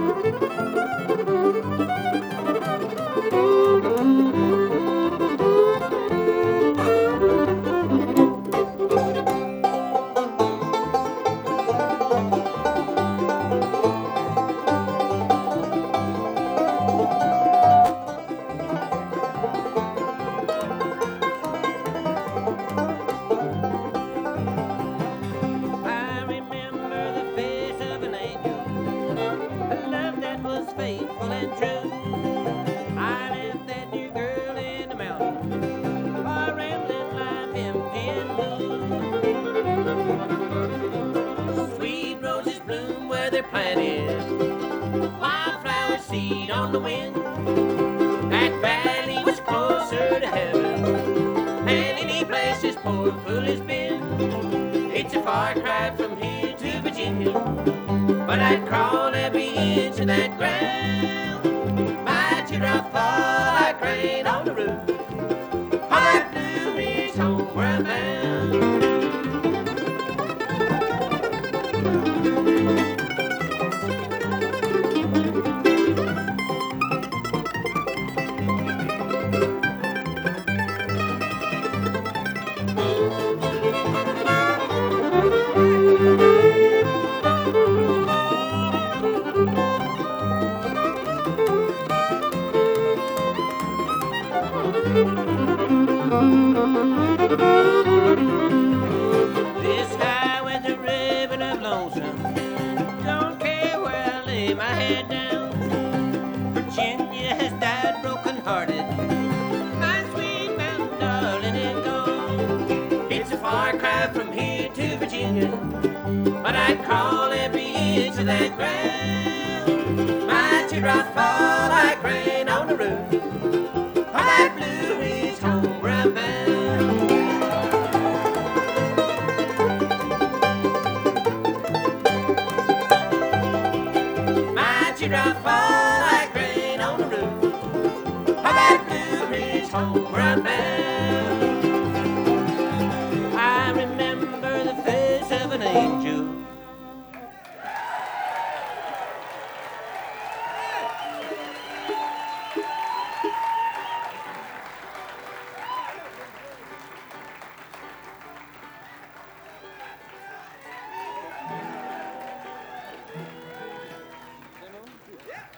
I remember the face of an angel, a love that was faithful and true. I left that new girl in the mountain for a rambling life empty and blue. Sweet roses bloom where they're planted, wildflower seed on the wind. That valley was closer to heaven than any place this poor fool has been. It's a far cry from here to Virginia, but I'd crawl every inch of that ground. My teardrop fall like rain on the roof of that Blue Ridge home where I'm bound. This highway's a river of lonesome. Don't care where I lay my head down. Virginia has died broken-hearted. My sweet mountain darling is gone. It's a far cry from here to Virginia, but I'd crawl every inch of that ground. My teardrops fall like rain on the roof of that Blue Ridge home where I'm bound. Teardrops fall like rain on the roof of that Blue Ridge home where I'm bound.